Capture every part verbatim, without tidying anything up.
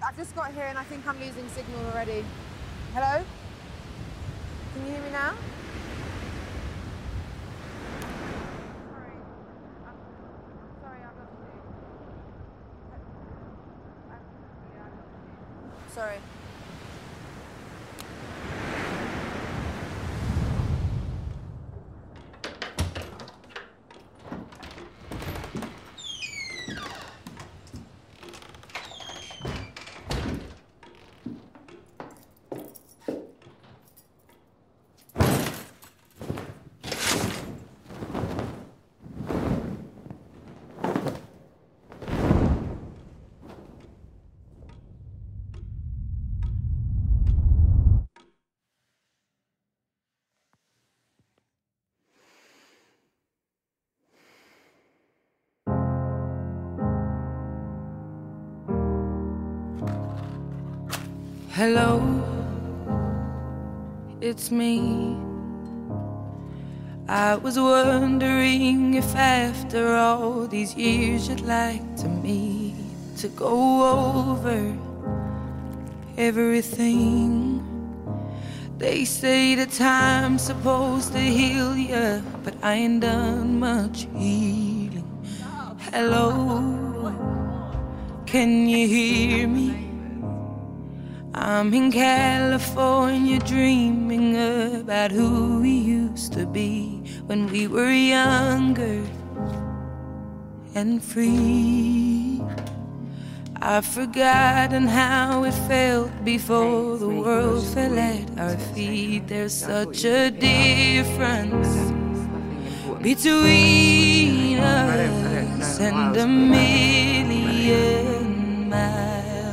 I've just got here and I think I'm losing signal already. Hello? Can you hear me now? Sorry. I'm, I'm sorry, I've lost you. I, yeah, I've lost you. Sorry. Hello, it's me. I was wondering if after all these years you'd like to meet to go over everything. They say that time's supposed to heal ya, but I ain't done much healing. Hello, can you hear me? I'm in California dreaming about who we used to be when we were younger and free. I've forgotten how it felt before the world fell at our feet. There's such a difference between us and a million miles.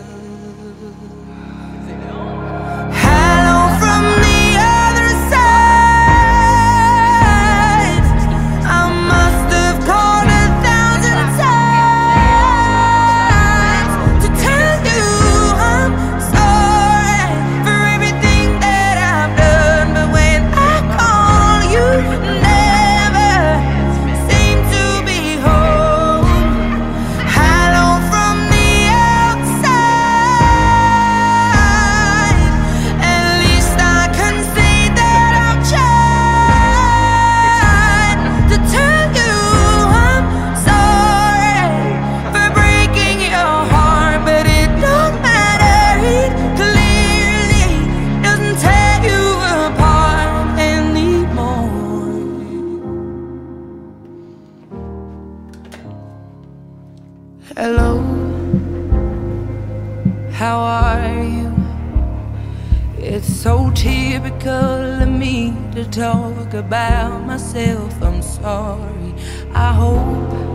Hello, how are you? It's so typical of me to talk about myself. I'm sorry. I hope